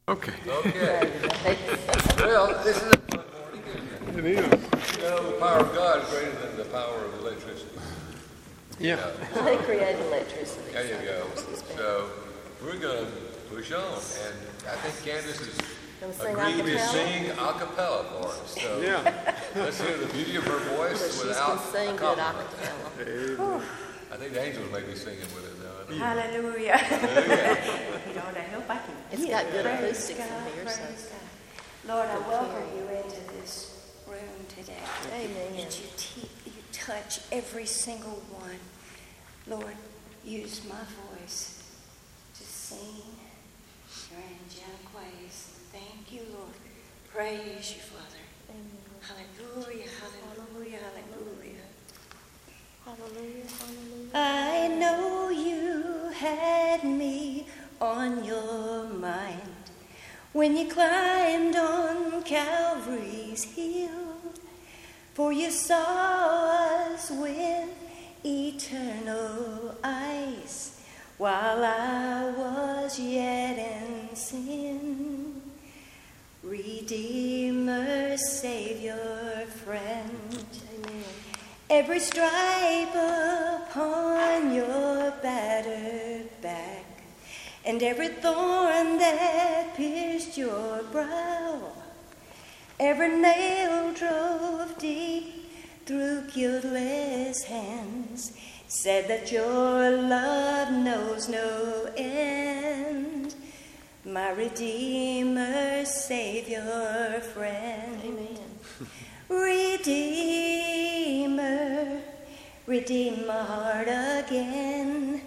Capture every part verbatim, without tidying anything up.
Okay. Okay. Well, this is a fun morning. It is. You know, the power of God is greater than the power of electricity. Yeah. You know, They created electricity. there you go. So we're going to push on, and I think Candace has Gonna sing agreed to acapella? sing a cappella for us. So Yeah. let's hear the beauty of her But voice she's without can sing good accompaniment. acapella. I think the angels may be singing with it now. Hallelujah. Lord, I hope I can. It's hear. got good Praise acoustics in God, here, so- praise God. Lord, I welcome you into this room today. Amen. That you, te- you touch every single one. Lord, use my voice to sing your angelic ways. Thank you, Lord. Praise you, Father. Hallelujah, hallelujah, hallelujah. Hallelujah, hallelujah. I know you had me on your mind when you climbed on Calvary's hill, for you saw us with eternal eyes while I was yet in sin. Redeemer, Savior, friend, Amen. every stripe upon your battered back, and every thorn that pierced your brow, every nail drove deep through guiltless hands, said that your love knows no end. My Redeemer, Savior, friend. Amen. Redeemer, redeem my heart again.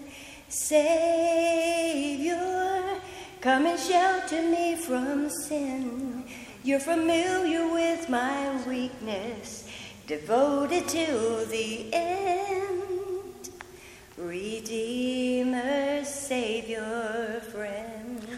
Savior, come and shelter me from sin. You're familiar with my weakness, devoted to the end. Redeemer, Savior, friend.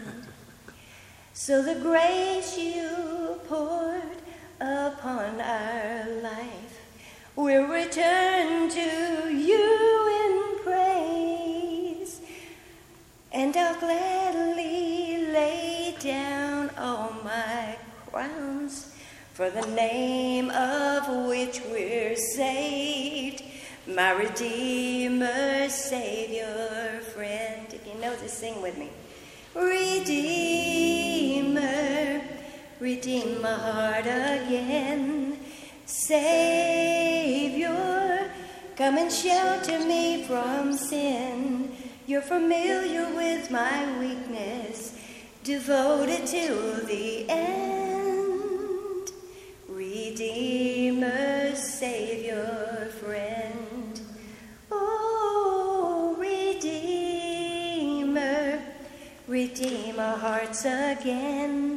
So the grace you poured upon our life will return to you in praise, and I'll gladly lay down all my crowns for the name of which we're saved, my Redeemer, Savior, friend. If you know this, sing with me. Redeemer, redeem my heart again. Savior, come and shelter me from sin. You're familiar with my weakness, devoted to the end. Redeemer, Savior, friend. Oh, Redeemer, redeem our hearts again.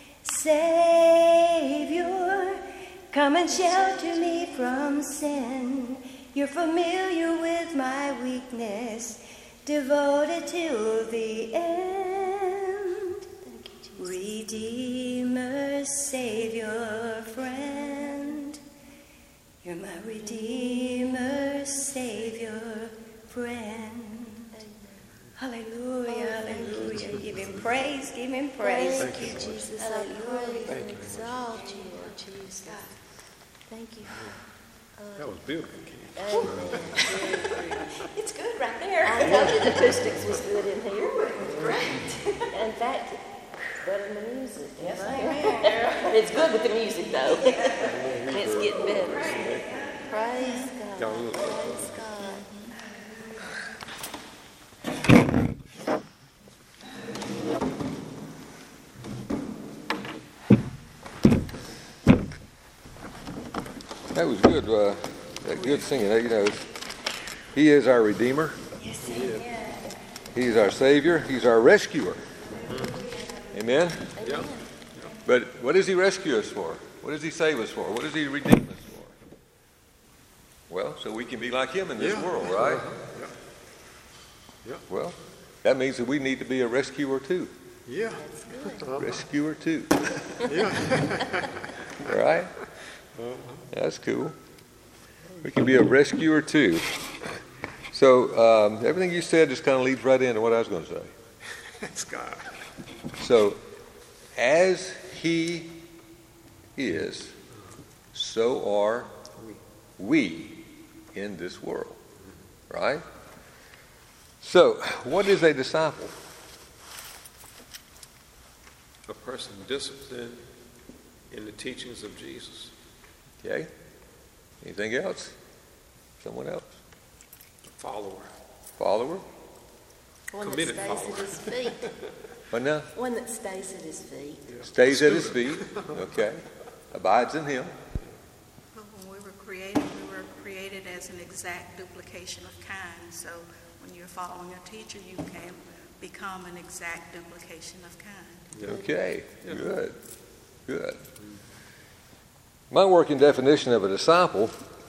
Savior, come and shelter me from sin. You're familiar with my weakness, devoted to the end. Redeemer, Savior, friend. You're my Redeemer, Savior, friend. Hallelujah, hallelujah. Give him praise, give him praise. Thank you, Jesus. I Hallelujah. praise and exalt you, Lord Jesus. Thank you. That was beautiful, Keith. Amen. It's good right there. I know the acoustics was good in here. Great. In fact, better than the music. Yes, Right? amen. It's good with the music, though. And it's getting better. Praise God. Praise God. That was good. Uh, that good singing. You know, He is our Redeemer. Yes, amen. He is our Savior. He's our rescuer. Amen? Yeah. But what does He rescue us for? What does He save us for? What does He redeem us for? Well, so we can be like Him in this Yeah. world, right? Yeah. Yeah. Well, that means that we need to be a rescuer too. Yeah. Rescuer too. Yeah. All right? That's cool. We can be a rescuer too. So um, everything you said just kind of leads right into what I was going to say. That's God. So as he is, so are we in this world. Right? So, what is a disciple? A person disciplined in the teachings of Jesus. Okay? Anything else? Someone else? A follower. Follower? One that Committed stays follower. at his feet. What now? One that stays at his feet. Stays at his feet. Okay. Abides in him. Well, when we were created, we were created as an exact duplication of kind. So when you're following a teacher, you can become an exact duplication of kind. Okay. Good. Good. My working definition of a disciple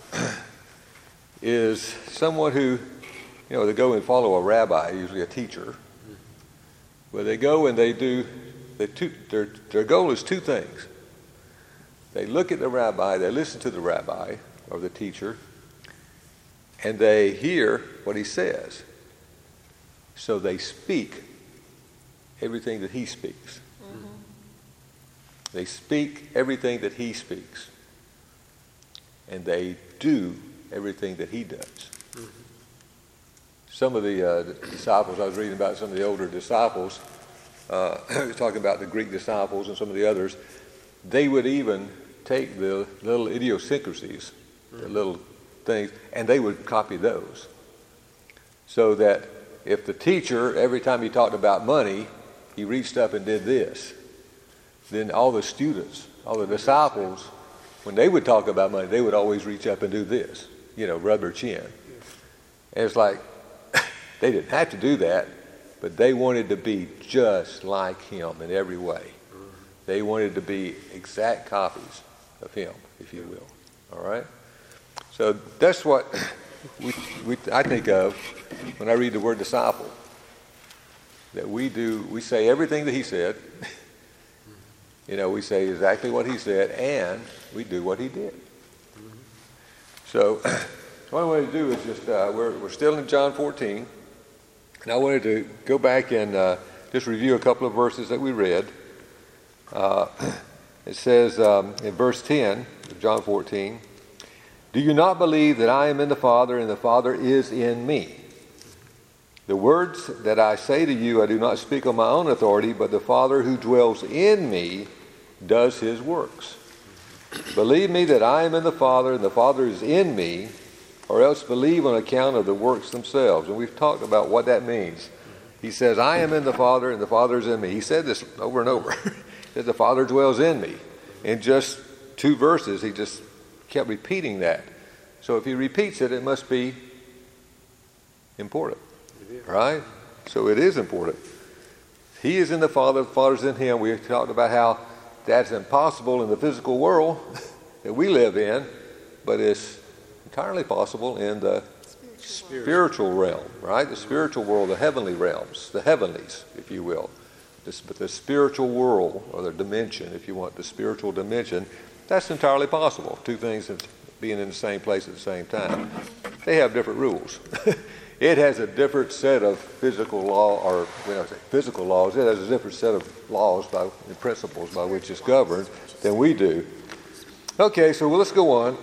is someone who, you know, they go and follow a rabbi, usually a teacher, where they go and they do, they two, their, their goal is two things. They look at the rabbi, they listen to the rabbi or the teacher, and they hear what he says. So they speak everything that he speaks. Mm-hmm. They speak everything that he speaks. And they do everything that he does. Mm-hmm. Some of the, uh, the disciples, I was reading about some of the older disciples, uh, talking about the Greek disciples and some of the others, they would even take the little idiosyncrasies, mm-hmm. the little things, and they would copy those. So that if the teacher, every time he talked about money, he reached up and did this, then all the students, all the disciples, when they would talk about money, they would always reach up and do this, you know, rub their chin. And it's like, they didn't have to do that, but they wanted to be just like him in every way. They wanted to be exact copies of him, if you will. All right? So that's what we, we, I think of when I read the word disciple. That we do, we say everything that he said. You know, we say exactly what he said, and we do what he did. So what I wanted to do is just, uh, we're, we're still in John fourteen, and I wanted to go back and uh, just review a couple of verses that we read. Uh, it says um, in verse ten of John fourteen, "Do you not believe that I am in the Father, and the Father is in me? The words that I say to you, I do not speak on my own authority, but the Father who dwells in me does his works. Believe me that I am in the Father, and the Father is in me, or else believe on account of the works themselves." And we've talked about what that means. He says, I am in the Father, and the Father is in me. He said this over and over. He said, the Father dwells in me. In just two verses, he just kept repeating that. So if he repeats it, it must be important. Right? So it is important. He is in the Father, the Father is in him. We talked about how that's impossible in the physical world that we live in, but it's entirely possible in the spiritual, spiritual realm, right? The spiritual world, the heavenly realms, the heavenlies, if you will. This, but the spiritual world, or the dimension, if you want, the spiritual dimension, that's entirely possible. Two things being in the same place at the same time. They have different rules. It has a different set of physical law, or when I say physical laws, it has a different set of laws by, and principles by which it's governed than we do. Okay, so well, let's go on.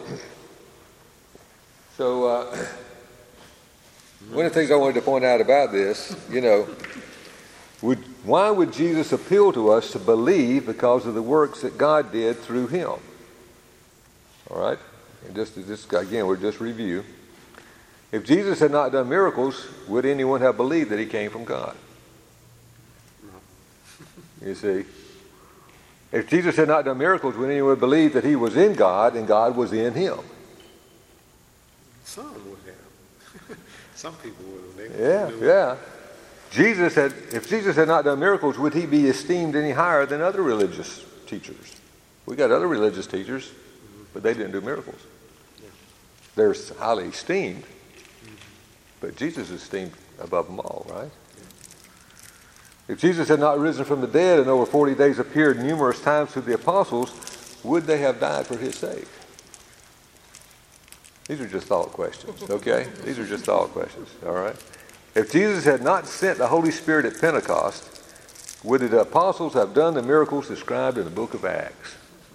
So uh, one of the things I wanted to point out about this, you know, would, why would Jesus appeal to us to believe? Because of the works that God did through him. All right? And just, just again, we'll just review. If Jesus had not done miracles, would anyone have believed that he came from God? You see? If Jesus had not done miracles, would anyone believe that he was in God and God was in him? Some would have. Some people would have. Yeah, yeah. Jesus had, if Jesus had not done miracles, would he be esteemed any higher than other religious teachers? We got other religious teachers, but they didn't do miracles. They're highly esteemed. But Jesus is esteemed above them all, right? If Jesus had not risen from the dead and over forty days appeared numerous times to the apostles, would they have died for his sake? These are just thought questions, okay? These are just thought questions, all right? If Jesus had not sent the Holy Spirit at Pentecost, would the apostles have done the miracles described in the book of Acts?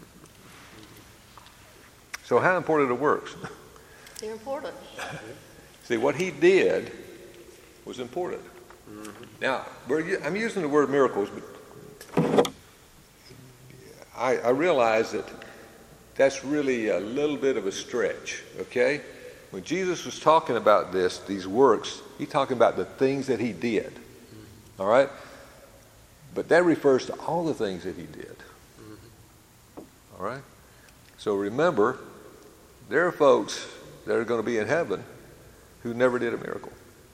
So how important are the works? They're important. See, what he did was important. Mm-hmm. Now, we're, I'm using the word miracles, but I, I realize that that's really a little bit of a stretch, okay? When Jesus was talking about this, these works, he's talking about the things that he did, mm-hmm. all right? But that refers to all the things that he did, mm-hmm. all right? So remember, there are folks that are going to be in heaven who never did a miracle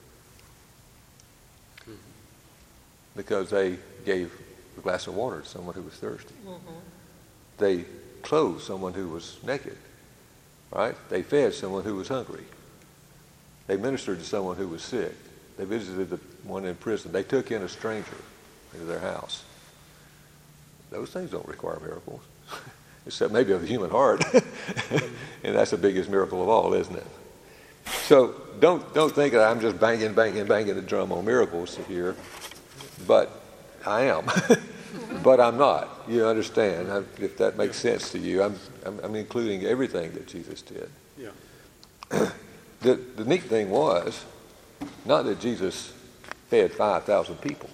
mm-hmm. because they gave a glass of water to someone who was thirsty. Mm-hmm. They clothed someone who was naked, right? They fed someone who was hungry. They ministered to someone who was sick. They visited the one in prison. They took in a stranger into their house. Those things don't require miracles, except maybe of the human heart. And that's the biggest miracle of all, isn't it? So don't don't think that I'm just banging, banging, banging the drum on miracles here, but I am. But I'm not. You understand? I, if that makes sense to you, I'm, I'm I'm including everything that Jesus did. Yeah. the the neat thing was, not that Jesus fed five thousand people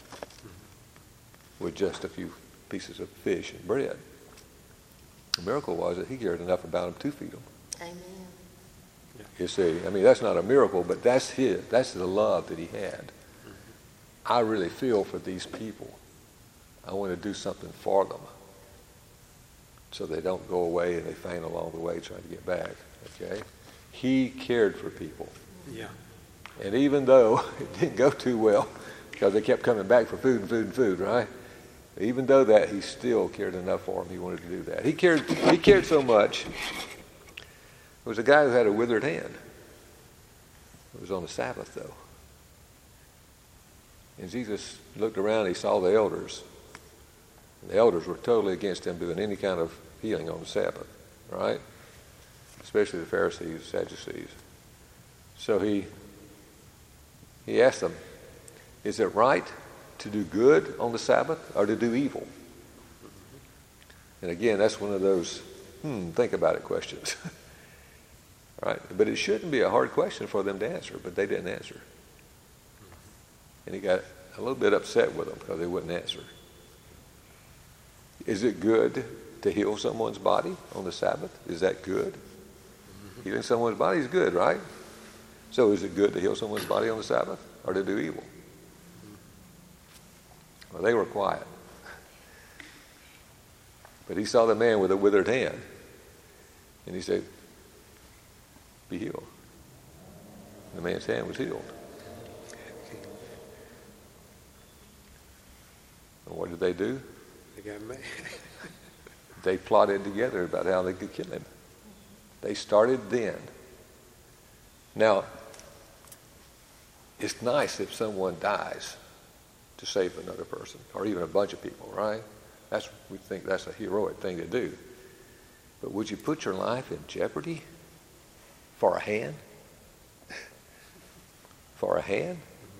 with just a few pieces of fish and bread. The miracle was that he cared enough about them to feed them. Amen. You see, I mean, that's not a miracle, but that's his. That's the love that he had. Mm-hmm. I really feel for these people. I want to do something for them so they don't go away and they faint along the way trying to get back, okay? He cared for people. Yeah. And even though it didn't go too well because they kept coming back for food and food and food, right? Even though that, he still cared enough for them. He wanted to do that. He cared, he cared so much. There was a guy who had a withered hand. It was on the Sabbath, though. And Jesus looked around, he saw the elders. And the elders were totally against him doing any kind of healing on the Sabbath, right? Especially the Pharisees, Sadducees. So he he asked them, is it right to do good on the Sabbath or to do evil? And again, that's one of those, hmm, think about it questions. Right? But it shouldn't be a hard question for them to answer, but they didn't answer. And he got a little bit upset with them because they wouldn't answer. Is it good to heal someone's body on the Sabbath? Is that good? Mm-hmm. Healing someone's body is good, right? So is it good to heal someone's body on the Sabbath or to do evil? Mm-hmm. Well, they were quiet. But he saw the man with a withered hand. And he said, be healed. The man's hand was healed. And what did they do? They got mad. They plotted together about how they could kill him. They started then. Now, it's nice if someone dies to save another person, or even a bunch of people, right? That's, we think that's a heroic thing to do. But would you put your life in jeopardy for a hand? For a hand?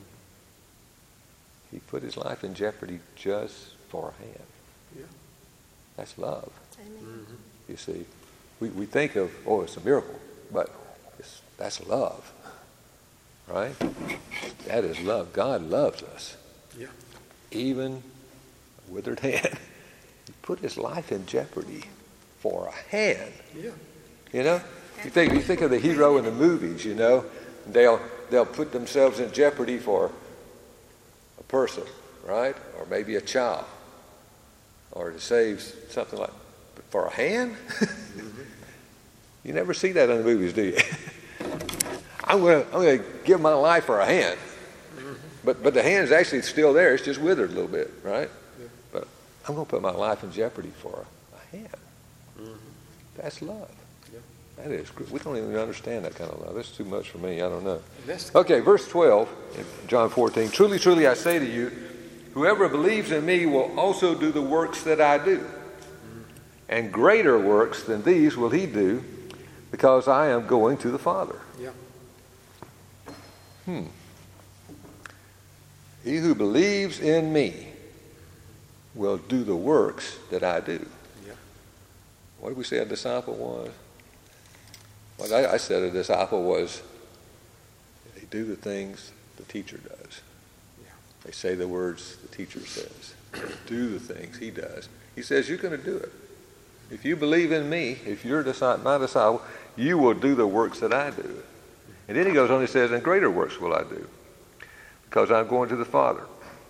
He put his life in jeopardy just for a hand. Yeah. That's love. Amen. Mm-hmm. You see, we, we think of, oh, it's a miracle, but it's, that's love, right? That is love. God loves us. Yeah. Even a withered hand. He put his life in jeopardy for a hand. Yeah. You know, you think you think of the hero in the movies. You know, they'll they'll put themselves in jeopardy for a person, right, or maybe a child, or to save something like. But for a hand, mm-hmm. You never see that in the movies, do you? I'm gonna I'm gonna give my life for a hand, mm-hmm. but but the hand's actually still there. It's just withered a little bit, right? Yeah. But I'm gonna put my life in jeopardy for a, a hand. Mm-hmm. That's love. That is good. We don't even understand that kind of love. That's too much for me. I don't know. Okay, verse twelve, in John fourteen. Truly, truly, I say to you, whoever believes in me will also do the works that I do. And greater works than these will he do, because I am going to the Father. Yeah. Hmm. He who believes in me will do the works that I do. Yeah. What did we say a disciple was? Well, I, I said a disciple was, they do the things the teacher does. Yeah. They say the words the teacher says. They do the things he does. He says, you're going to do it. If you believe in me, if you're my disciple, you will do the works that I do. And then he goes on, he says, and greater works will I do, because I'm going to the Father.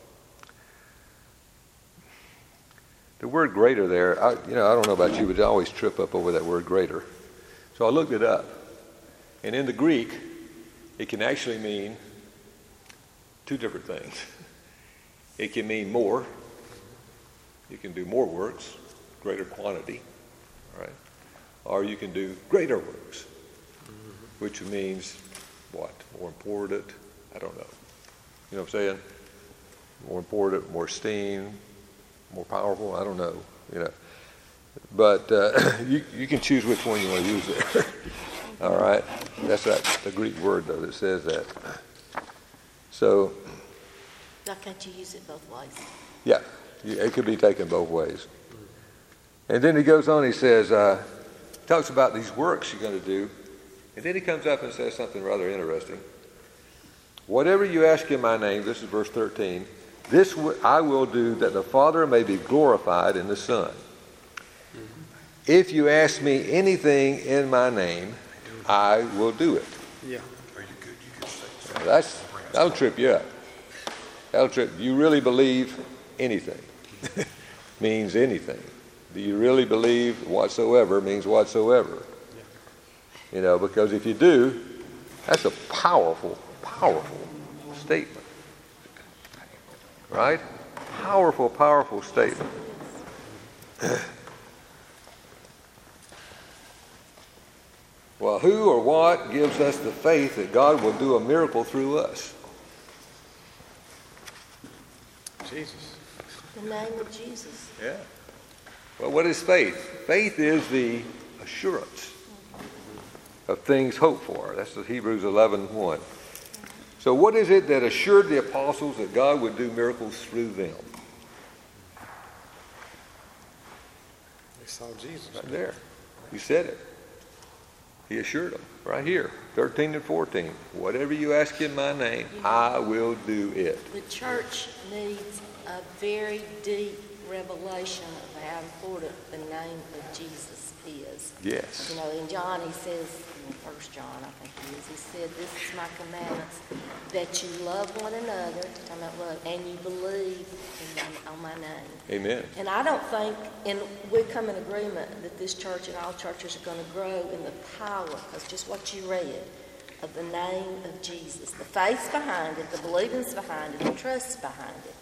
The word greater there, I, you know, I don't know about you, but I always trip up over that word greater. So I looked it up. And in the Greek, it can actually mean two different things. It can mean more. You can do more works, greater quantity, all right? Or you can do greater works, mm-hmm. which means what? More important? I don't know. You know what I'm saying? More important, more esteemed, more powerful? I don't know, you know. But uh, you, you can choose which one you want to use there. All right? That's that, the Greek word, though, that says that. So. Why can't you use it both ways? Yeah, it could be taken both ways. And then he goes on, he says, uh, talks about these works you're going to do. And then he comes up and says something rather interesting. Whatever you ask in my name, this is verse thirteen, this I will do that the Father may be glorified in the Son. If you ask me anything in my name, I will do it. Yeah. Are you good? You can say Now that's, that'll trip you up. That'll trip. Do you really believe anything? Means anything. Do you really believe whatsoever means whatsoever? Yeah. You know, because if you do, that's a powerful, powerful statement. Right? Powerful, powerful statement. Well, who or what gives us the faith that God will do a miracle through us? Jesus. The name of Jesus. Yeah. Well, what is faith? Faith is the assurance of things hoped for. That's the Hebrews eleven one. So what is it that assured the apostles that God would do miracles through them? They saw Jesus. Right there. He said it. He assured them right here, thirteen and fourteen. Whatever you ask in my name, I will do it. The church needs a very deep revelation of how important the name of Jesus is. Yes. You know, in John he says, in First John I think it is, he said, this is my commandments, that you love one another, talking about love, and you believe in my, on my name. Amen. And I don't think, and we come in agreement that this church and all churches are going to grow in the power, because just what you read, of the name of Jesus. The faith's behind it, the believing's behind it, the trust's behind it.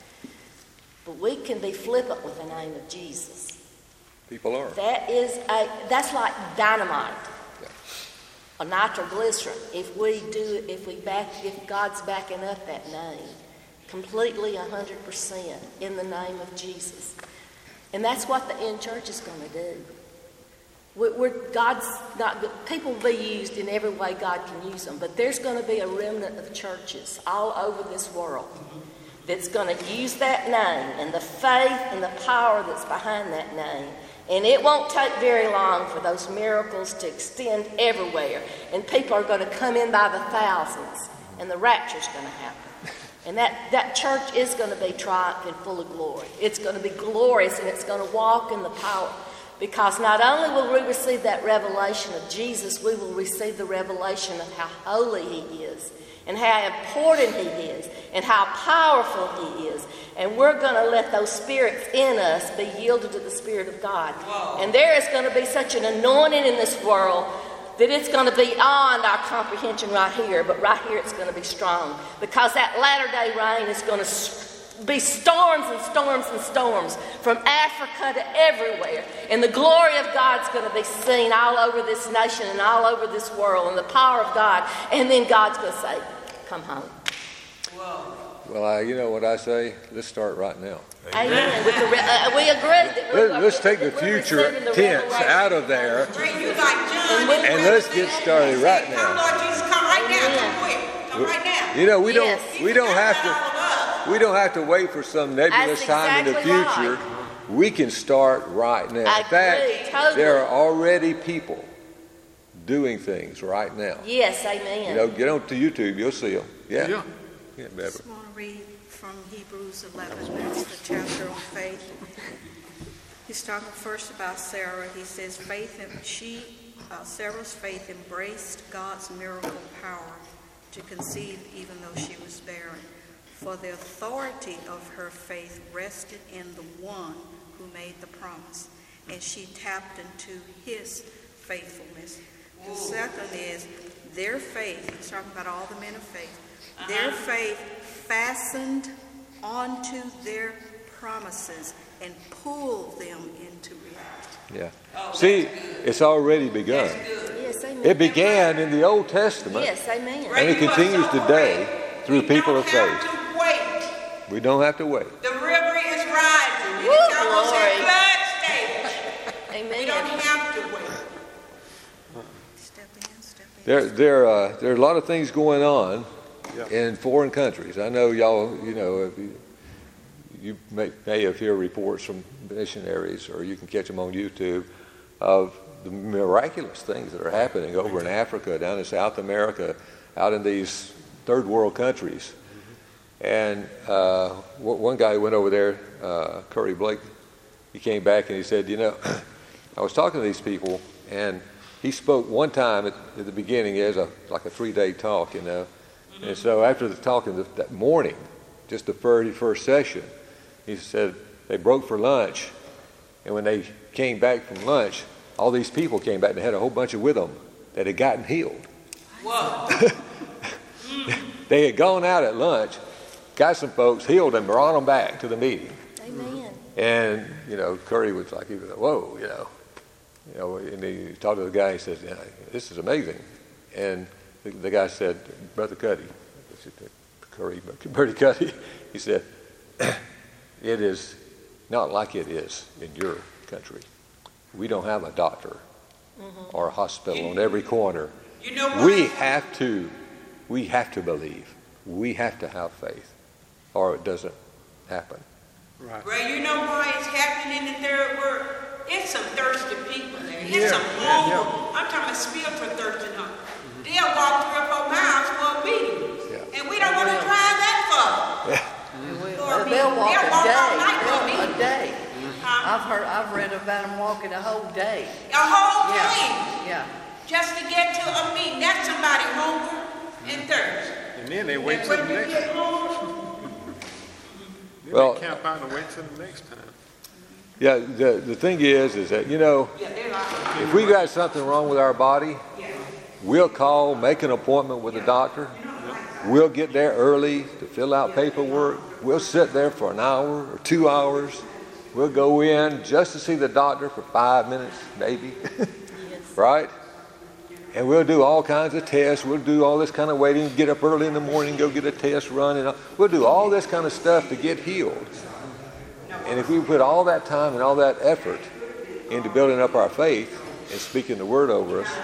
But we can be flippant with the name of Jesus. People are. That is a, that's like dynamite, yeah. Or nitroglycerin. If we do, if we back, if God's backing up that name, completely a hundred percent in the name of Jesus, and that's what the end church is going to do. We're, we're God's not. People will be used in every way God can use them, but there's going to be a remnant of churches all over this world that's going to use that name and the faith and the power that's behind that name. And it won't take very long for those miracles to extend everywhere. And people are going to come in by the thousands. And the rapture's going to happen. And that, that church is going to be triumphant and full of glory. It's going to be glorious and it's going to walk in the power. Because not only will we receive that revelation of Jesus, we will receive the revelation of how holy he is. And how important he is, and how powerful he is. And we're going to let those spirits in us be yielded to the Spirit of God. Whoa. And there is going to be such an anointing in this world that it's going to be beyond our comprehension right here, but right here it's going to be strong. Because that latter-day rain is going to be storms and storms and storms from Africa to everywhere. And the glory of God's going to be seen all over this nation and all over this world, and the power of God. And then God's going to say, come home. Whoa. Well, I, you know what I say? Let's start right now. Amen. With the re- uh, we agree. That we Let, let's take the future the tense out of there, and, and let's get started right Come, now. Lord Jesus, come right now. Come quick. Come right now. You know, we Yes. don't we don't have to we don't have to wait for some nebulous That's time in the exactly future. right. We can start right now. I In fact, agree, totally. there are already people doing things right now. Yes, amen. You know, get on to YouTube, you'll see them. Yeah. Yeah. Yeah, I Beverly. just want to read from Hebrews eleven, that's the chapter on faith. He's talking first about Sarah. He says, faith, and she, uh, Sarah's faith embraced God's miracle power to conceive even though she was barren. For the authority of her faith rested in the one who made the promise, and she tapped into his faithfulness. The second is their faith, he's talking about all the men of faith, their faith fastened onto their promises and pulled them into reality. Yeah. See, it's already begun. Yes, amen. It began in the Old Testament, Yes, amen. and it continues today through people of We faith. don't have to wait. We don't have to wait. The river is rising. and Woo, It's almost glory. at flood stage. We don't Amen. have to wait. Step in, step in. There, there, uh, there are a lot of things going on Yeah. in foreign countries. I know y'all, you know, if you, you may, may have heard reports from missionaries, or you can catch them on YouTube, of the miraculous things that are happening over in Africa, down in South America, out in these third world countries. And uh, w- one guy who went over there, uh, Curry Blake, he came back and he said, you know, I was talking to these people, and he spoke one time at, at the beginning as a like a three-day talk, you know. And so after the talking that, that morning, just the very first session, he said they broke for lunch, and when they came back from lunch, all these people came back and they had a whole bunch of with them that had gotten healed. Whoa. They had gone out at lunch, got some folks, healed them, brought them back to the meeting. Amen. And, you know, Curry was like, he was like, whoa, you know. You know, and he talked to the guy, he says, yeah, this is amazing. And the, the guy said, Brother Cuddy, Curry, Bertie Cuddy, he said, it is not like it is in your country. We don't have a doctor Mm-hmm. or a hospital on every corner. You know what? We have to, we have to believe. We have to have faith, or it doesn't happen. Right. Well, you know why it's happening in the third world? It's some thirsty people there. It's Yeah, some yeah, hunger. I'm talking about spiritual thirst and hunger. They'll walk three or four miles for obedience. Yeah. And we don't want to drive that far. Well, they'll walk They'll a walk all day, night for They'll- a obedience. day. Huh? I've heard, I've read about them walking a whole day. A whole Yeah, day yeah. just to get to a meeting. That's somebody hunger and thirst. And then they wait And till the when you next, get home, then Well- they camp out and wait till the next time. Yeah, the, the thing is, is that, you know, yeah, they're like, if we got something wrong with our body, we'll call, make an appointment with a doctor. We'll get there early to fill out paperwork. We'll sit there for an hour or two hours. We'll go in just to see the doctor for five minutes, maybe, right? And we'll do all kinds of tests. We'll do all this kind of waiting, get up early in the morning, go get a test run. And all. We'll do all this kind of stuff to get healed. And if we put all that time and all that effort into building up our faith and speaking the word over us,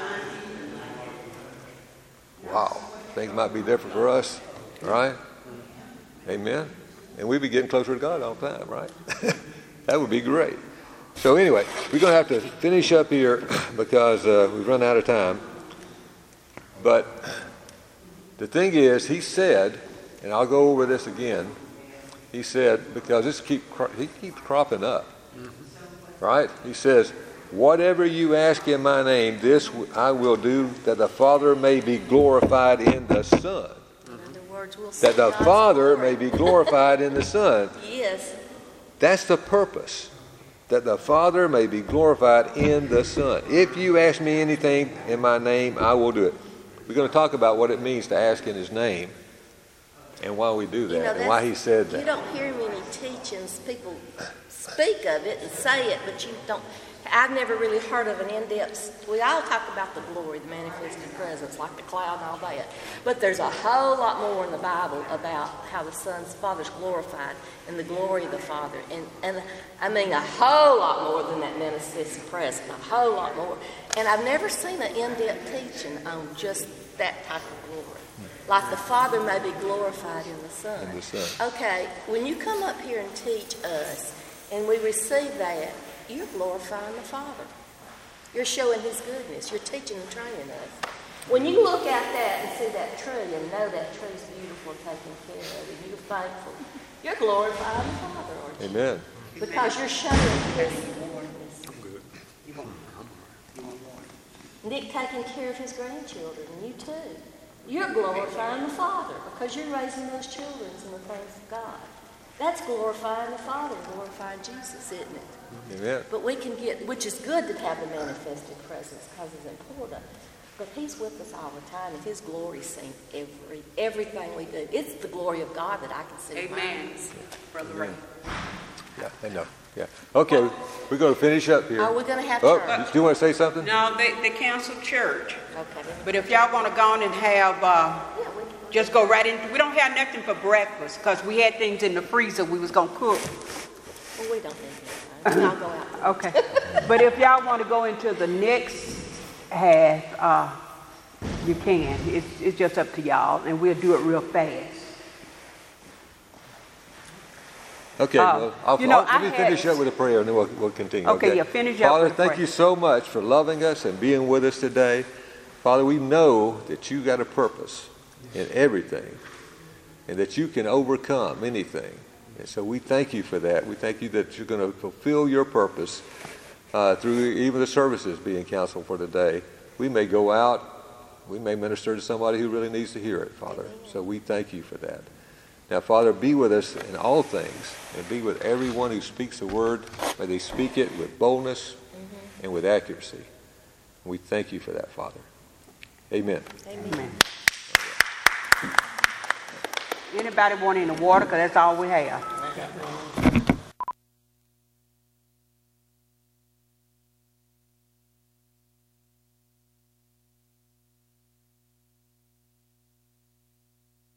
wow, things might be different for us, right? Amen? And we'd be getting closer to God all the time, right? That would be great. So anyway, we're going to have to finish up here because uh, we've run out of time. But the thing is, he said, and I'll go over this again, he said, because this keep, he keeps cropping up, right? He says, whatever you ask in my name, this I will do, that the Father may be glorified in the Son. In other words, we'll see That the God's Father glory. may be glorified in the Son. Yes. That's the purpose. That the Father may be glorified in the Son. If you ask me anything in my name, I will do it. We're going to talk about what it means to ask in his name and why we do that You know, and why that's- he said You that. don't hear many teachings. People speak of it and say it, but you don't. I've never really heard of an in-depth. We all talk about the glory, the manifested presence, like the cloud and all that. But there's a whole lot more in the Bible about how the Son's Father's glorified and the glory of the Father. And, and I mean a whole lot more than that manifested presence, a whole lot more. And I've never seen an in-depth teaching on just that type of glory. Like the Father may be glorified in the Son. In the Son. Okay, when you come up here and teach us, and we receive that, you're glorifying the Father. You're showing His goodness. You're teaching and training us. When you look at that and see that tree and know that tree's beautiful and taken care of, and you're thankful, you're glorifying the Father, aren't you? Amen. Because you're showing His goodness. Nick taking care of his grandchildren, and you too. You're glorifying the Father because you're raising those children in the things of God. That's glorifying the Father, glorifying Jesus, isn't it? Amen. But we can get, which is good to have the manifested presence because it's important. But He's with us all the time, and His glory seen every everything we do. It's the glory of God that I can see. Amen. Brother Ray. Yeah, I know. Yeah. Okay, we're going to finish up here. Are we going to have Oh, church? do you want to say something? No, they, they canceled church. Okay. But if y'all want to go on and have, uh, Yeah, we can. just go right in. We don't have nothing for breakfast because we had things in the freezer we was going to cook. Well, we don't need anything. Y'all go out. Okay. But if y'all want to go into the next half, uh, you can. It's, it's just up to y'all, and we'll do it real fast. Okay, Uh, well, I'll, you know, I'll- let me I had- finish up with a prayer and then we'll, we'll continue. Okay, yeah, finish up Father, with thank prayer. you so much for loving us and being with us today. Father, we know that you got a purpose in everything and that you can overcome anything. And so we thank you for that. We thank you that you're going to fulfill your purpose uh, through even the services being counseled for today. We may go out, we may minister to somebody who really needs to hear it, Father. So we thank you for that. Now, Father, be with us in all things and be with everyone who speaks the word. May they speak it with boldness mm-hmm. and with accuracy. And we thank you for that, Father. Amen. Amen. Anybody want any water? Because that's all we have.